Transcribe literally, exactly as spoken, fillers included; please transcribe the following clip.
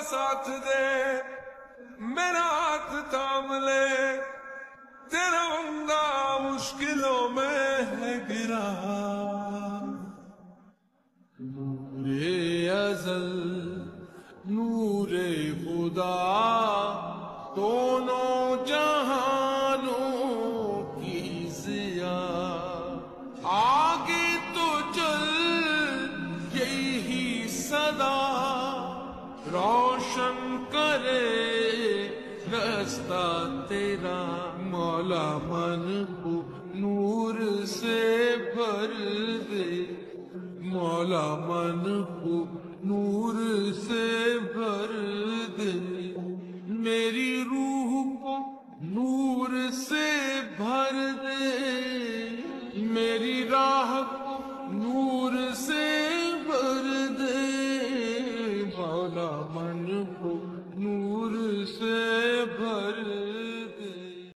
ساتھ دے، میرا ہاتھ تھام لے، تیرا بندہ مشکلوں میں ہے گرا۔ نور ازل نور خدا دونوں جہانوں کی ضیا، آگے تو چل یہی صدا روشن کرے رستہ تیرا۔ مولا من کو نور سے بھر دے، مولا من کو نور سے بھر دے، میری روح کو نور سے بھر دے، میری راہ کو نور سے بھر دے، مولا من کو نور سے بھر